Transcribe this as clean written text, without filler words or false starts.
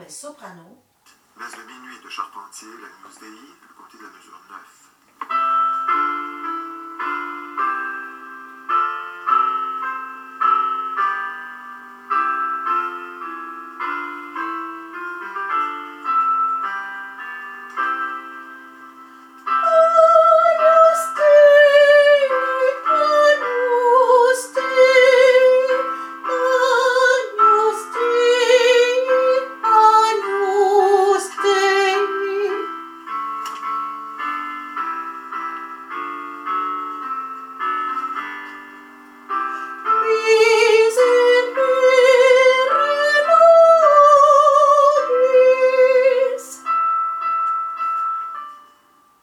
est soprano. Messe de minuit de Charpentier, la Gnus Dei, à côté de la mesure 9.